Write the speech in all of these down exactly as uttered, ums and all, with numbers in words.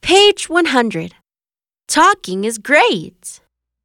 Page one hundred. Talking is great.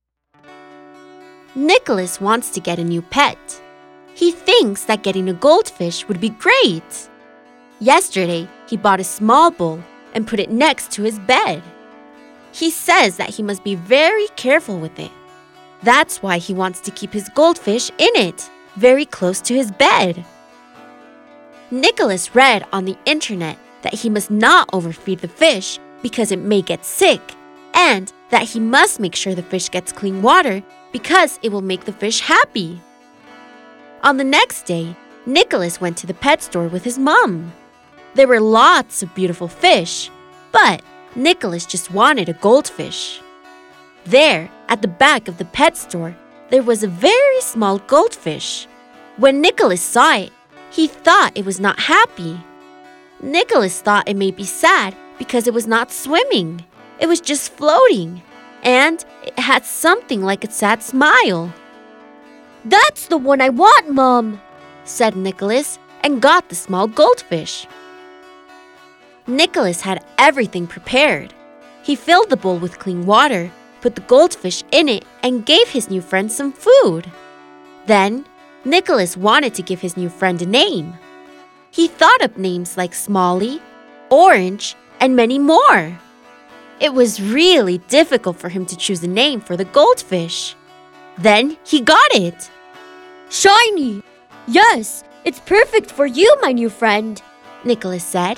Nicholas wants to get a new pet. He thinks that getting a goldfish would be great. Yesterday, he bought a small bowl and put it next to his bed. He says that he must be very careful with it. That's why he wants to keep his goldfish in it, very close to his bed. Nicholas read on the internet that he must not overfeed the fish because it may get sick, and that he must make sure the fish gets clean water because it will make the fish happy. On the next day, Nicholas went to the pet store with his mom. There were lots of beautiful fish, but Nicholas just wanted a goldfish. There, at the back of the pet store, there was a very small goldfish. When Nicholas saw it, he thought it was not happy. Nicholas thought it may be sad because it was not swimming. It was just floating, and it had something like a sad smile. "That's the one I want, Mom," said Nicholas, and got the small goldfish. Nicholas had everything prepared. He filled the bowl with clean water, put the goldfish in it, and gave his new friend some food. Then, Nicholas wanted to give his new friend a name. He thought up names like Smalley, Orange, and many more. It was really difficult for him to choose a name for the goldfish. Then he got it. "Shiny! Yes, it's perfect for you, my new friend," Nicholas said.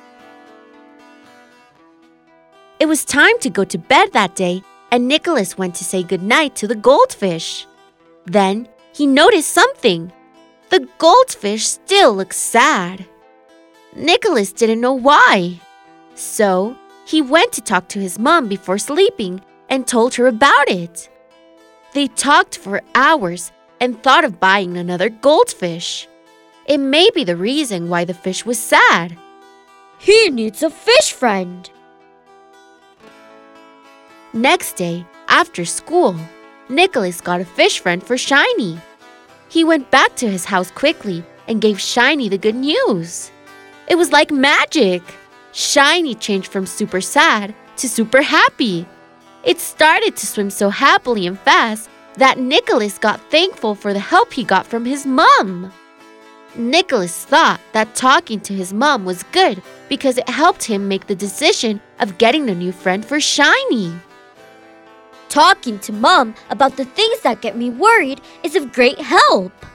It was time to go to bed that day, and Nicholas went to say goodnight to the goldfish. Then he noticed something. The goldfish still looked sad. Nicholas didn't know why. So he went to talk to his mom before sleeping and told her about it. They talked for hours and thought of buying another goldfish. It may be the reason why the fish was sad. He needs a fish friend. Next day, after school, Nicholas got a fish friend for Shiny. He went back to his house quickly and gave Shiny the good news. It was like magic. Shiny changed from super sad to super happy. It started to swim so happily and fast that Nicholas got thankful for the help he got from his mom. Nicholas thought that talking to his mom was good because it helped him make the decision of getting a new friend for Shiny. Talking to Mom about the things that get me worried is of great help.